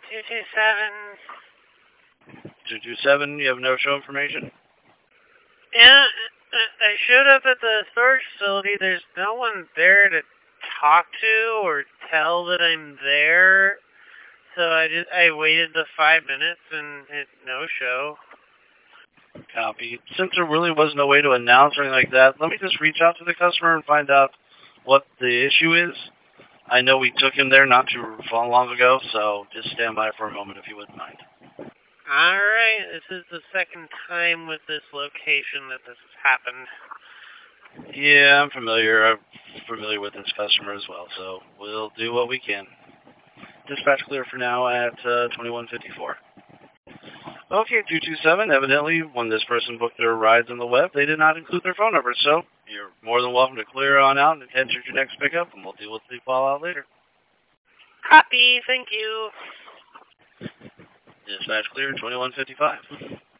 227. 227, you have no show information? Yeah, I showed up at the storage facility. There's no one there to talk to or tell that I'm there. So I waited the 5 minutes and it no show. Copy. Since there really was no way to announce or anything like that, let me just reach out to the customer and find out what the issue is. I know we took him there not too long ago, so just stand by for a moment if you wouldn't mind. Alright, this is the second time with this location that this has happened. Yeah, I'm familiar with this customer as well, so we'll do what we can. Dispatch clear for now at 2154. Okay, 227, evidently when this person booked their rides on the web, they did not include their phone number, so you're more than welcome to clear on out and enter your next pickup, and we'll deal with the fallout later. Copy, thank you. Dispatch clear, 2155.